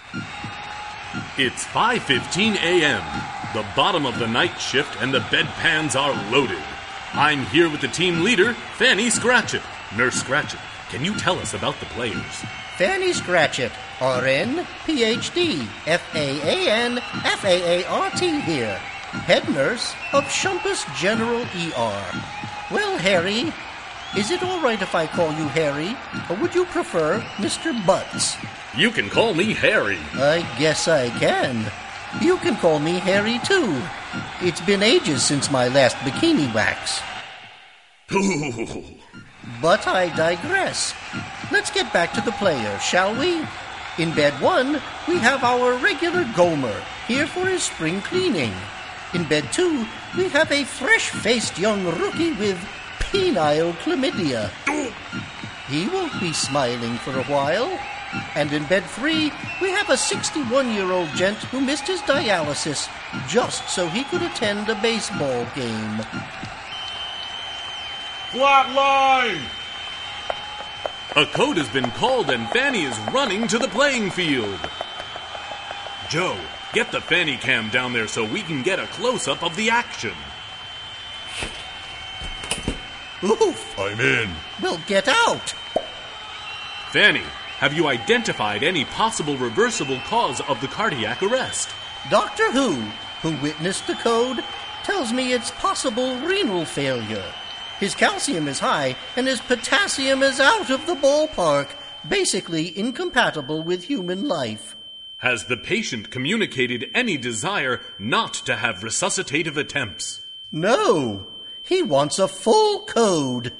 It's 5:15 a.m. The bottom of the night shift and the bedpans are loaded. I'm here with the team leader, Fanny Scratchett. Nurse Scratchett, can you tell us about the players? Fanny Scratchett, RN, PhD, FAAN, FAART here. Head nurse of Shumpus General ER. Well, Harry, is it all right if I call you Harry, or would you prefer Mr. Butts? You can call me Harry. I guess I can. You can call me Harry, too. It's been ages since my last bikini wax. But I digress. Let's get back to the players, shall we? In bed 1, we have our regular Gomer, here for his spring cleaning. In bed 2, we have a fresh-faced young rookie with penile chlamydia. He won't be smiling for a while. And in bed 3, we have a 61-year-old gent who missed his dialysis just so he could attend a baseball game. Flat line! A code has been called and Fanny is running to the playing field. Joe, get the Fanny cam down there so we can get a close-up of the action. Oof! I'm in. Well, get out! Fanny, have you identified any possible reversible cause of the cardiac arrest? Doctor who witnessed the code, tells me it's possible renal failure. His calcium is high and his potassium is out of the ballpark, basically incompatible with human life. Has the patient communicated any desire not to have resuscitative attempts? No, he wants a full code.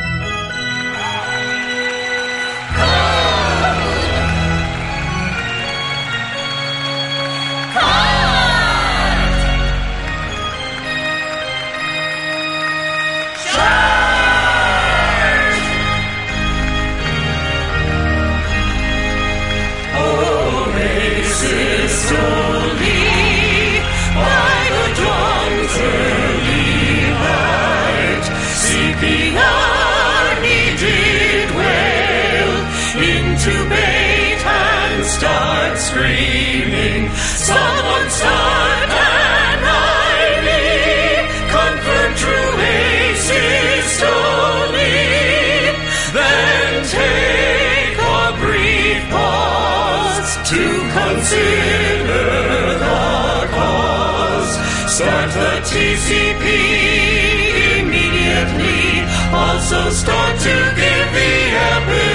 Intubate and start screaming. Someone start an IV. Confirm true asystole. Then take a brief pause to consider the cause. Start the TCP immediately. Also start to give the epic